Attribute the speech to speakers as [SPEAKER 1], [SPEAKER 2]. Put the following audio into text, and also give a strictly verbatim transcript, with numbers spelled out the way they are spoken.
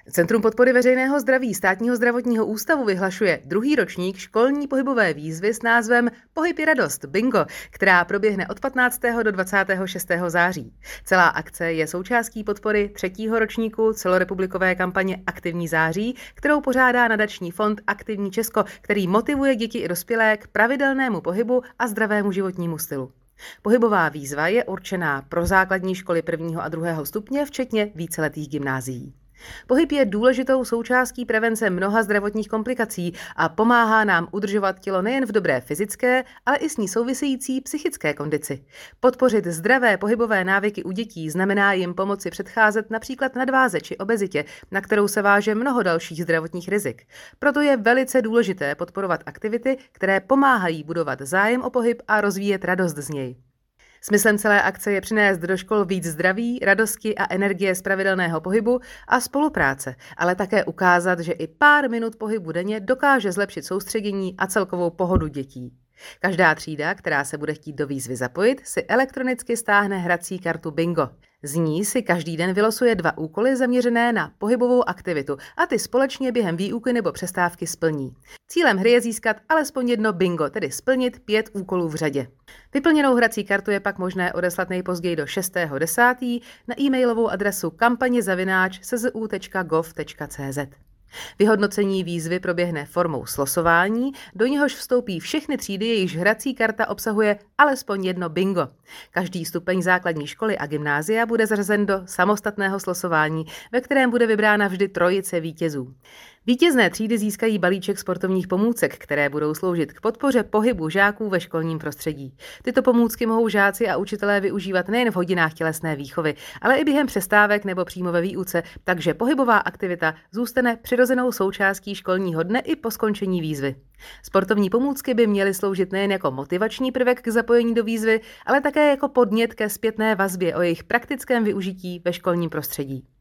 [SPEAKER 1] Centrum podpory veřejného zdraví Státního zdravotního ústavu vyhlašuje druhý ročník školní pohybové výzvy s názvem Pohyb je radost Bingo, která proběhne od patnáctého do dvacátého šestého září. Celá akce je součástí podpory třetího ročníku celorepublikové kampaně Aktivní září, kterou pořádá nadační fond Aktivní Česko, který motivuje děti i dospělé k pravidelnému pohybu a zdravému životnímu stylu. Pohybová výzva je určená pro základní školy prvního a druhého stupně, včetně víceletých gymnázií. Pohyb je důležitou součástí prevence mnoha zdravotních komplikací a pomáhá nám udržovat tělo nejen v dobré fyzické, ale i s ní související psychické kondici. Podpořit zdravé pohybové návyky u dětí znamená jim pomoci předcházet například nadváze či obezitě, na kterou se váže mnoho dalších zdravotních rizik. Proto je velice důležité podporovat aktivity, které pomáhají budovat zájem o pohyb a rozvíjet radost z něj. Smyslem celé akce je přinést do škol víc zdraví, radosti a energie z pravidelného pohybu a spolupráce, ale také ukázat, že i pár minut pohybu denně dokáže zlepšit soustředění a celkovou pohodu dětí. Každá třída, která se bude chtít do výzvy zapojit, si elektronicky stáhne hrací kartu Bingo. Z ní si každý den vylosuje dva úkoly zaměřené na pohybovou aktivitu a ty společně během výuky nebo přestávky splní. Cílem hry je získat alespoň jedno bingo, tedy splnit pět úkolů v řadě. Vyplněnou hrací kartu je pak možné odeslat nejpozději do šestého desátého na e-mailovou adresu kampaně zavináč s z u tečka gov tečka cé zet. Vyhodnocení výzvy proběhne formou slosování, do něhož vstoupí všechny třídy, jejichž hrací karta obsahuje alespoň jedno bingo. Každý stupeň základní školy a gymnázia bude zařazen do samostatného slosování, ve kterém bude vybrána vždy trojice vítězů. Vítězné třídy získají balíček sportovních pomůcek, které budou sloužit k podpoře pohybu žáků ve školním prostředí. Tyto pomůcky mohou žáci a učitelé využívat nejen v hodinách tělesné výchovy, ale i během přestávek nebo přímo ve výuce, takže pohybová aktivita zůstane přirozenou součástí školního dne i po skončení výzvy. Sportovní pomůcky by měly sloužit nejen jako motivační prvek k zapojení do výzvy, ale také jako podnět ke zpětné vazbě o jejich praktickém využití ve školním prostředí.